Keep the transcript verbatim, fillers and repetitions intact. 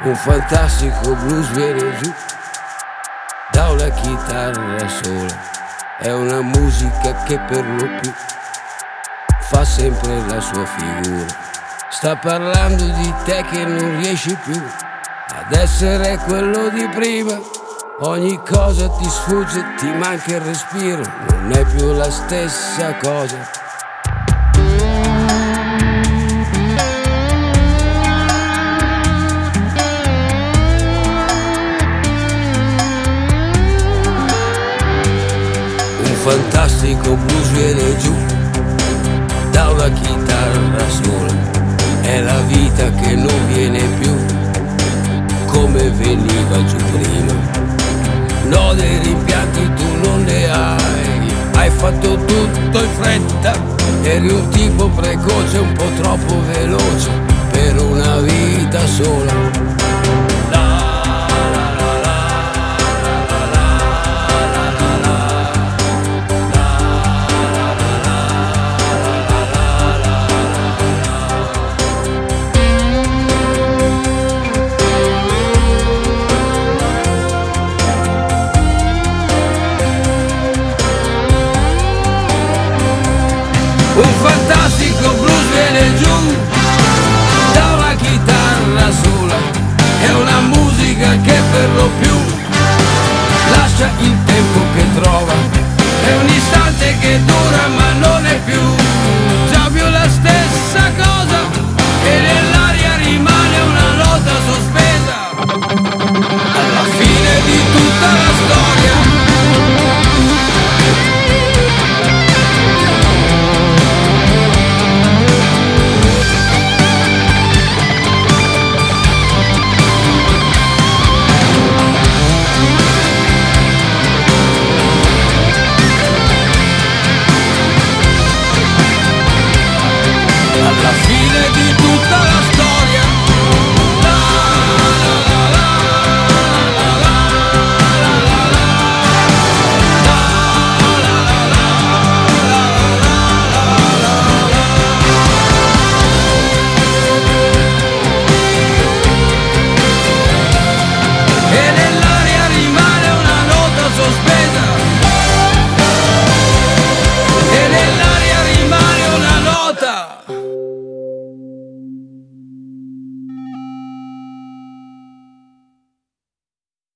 Un fantastico blues viene giù da una chitarra sola. È una musica che per lo più fa sempre la sua figura. Sta parlando di te che non riesci più ad essere quello di prima. Ogni cosa ti sfugge, ti manca il respiro, non è più la stessa cosa. Un fantastico blues viene giù da una chitarra sola. È la vita che non viene più come veniva giù prima. No, dei rimpianti tu non ne hai, hai fatto tutto in fretta. Eri un tipo precoce, un po' troppo veloce per una vita sola.